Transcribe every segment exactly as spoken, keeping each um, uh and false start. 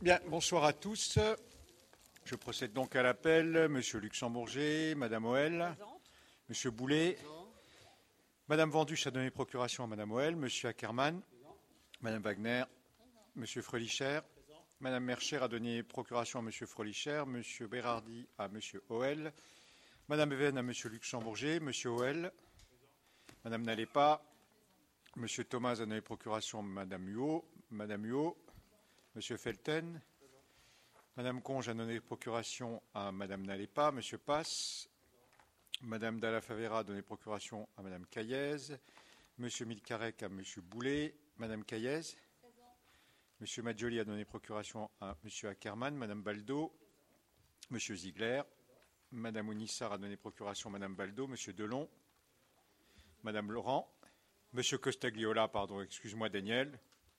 Bien, bonsoir à tous. Je procède donc à l'appel. Monsieur Luxembourger, Madame Hoël, Monsieur Boulet, Madame Venduche a donné procuration à Madame Hoël, Monsieur Ackermann, Madame Wagner, Monsieur Frölicher, Madame Mercher a donné procuration à Monsieur Frölicher, Monsieur Bérardi à Monsieur Hoël, Madame Even à Monsieur Luxembourger, Monsieur Hoël, Madame Nalepa, Monsieur Thomas a donné procuration à Madame Huot, Madame Huot, Monsieur Felten, Madame Conge a donné procuration à Madame Nalepa, Monsieur Passe, Madame Dalla Favera a donné procuration à Madame Caillez, Monsieur Milcarec à Monsieur Boulet, Madame Caillez, Monsieur Maggioli a donné procuration à Monsieur Ackermann, Madame Baldo, Monsieur Ziegler, Madame Ounissar a donné procuration à Madame Baldo, Monsieur Delon, Madame Laurent, Monsieur Costagliola, pardon, excuse-moi Daniel,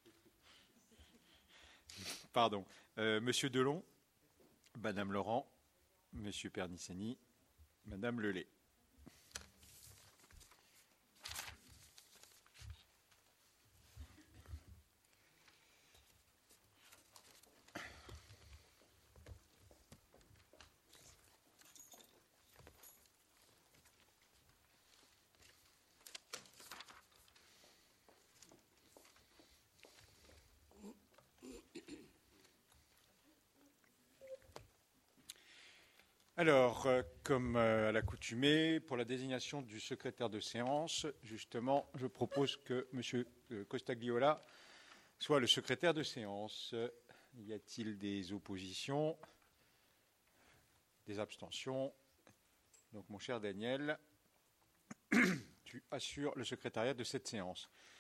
pardon, euh, Monsieur Delon, Madame Laurent, Monsieur Perniceni, Madame Lelay. Alors, euh, comme euh, à l'accoutumée, pour la désignation du secrétaire de séance, justement, je propose que M. Costagliola soit le secrétaire de séance. Y a-t-il des oppositions, des abstentions? Donc, mon cher Daniel, tu assures le secrétariat de cette séance.